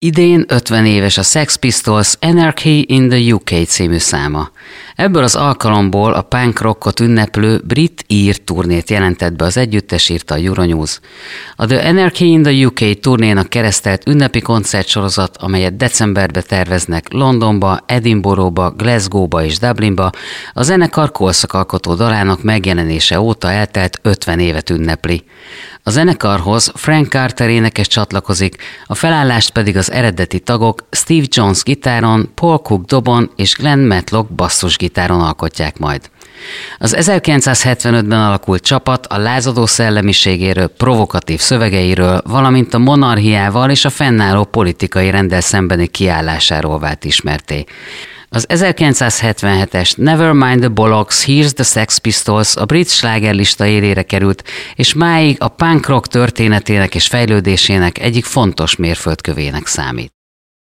Idén 50 éves a Sex Pistols Anarchy in the UK című száma. Ebből az alkalomból a punk rockot ünneplő brit-ír turnét jelentett be az együttes, írta a Euronews. A The Anarchy in the UK turnénak keresztelt ünnepi koncertsorozat, amelyet decemberbe terveznek Londonba, Edinburghba, Glasgowba és Dublinba, a zenekar korszakalkotó dalának megjelenése óta eltelt 50 évet ünnepli. A zenekarhoz Frank Carter énekes csatlakozik, a felállást pedig az eredeti tagok Steve Jones gitáron, Paul Cook dobon és Glenn Matlock basszusgitáron alkotják majd. Az 1975-ben alakult csapat a lázadó szellemiségéről, provokatív szövegeiről, valamint a monarchiával és a fennálló politikai renddel szembeni kiállásáról vált ismertté. Az 1977-es Nevermind the Bollocks, Here's the Sex Pistols a brit slágerlista élére került, és máig a punk rock történetének és fejlődésének egyik fontos mérföldkövének számít.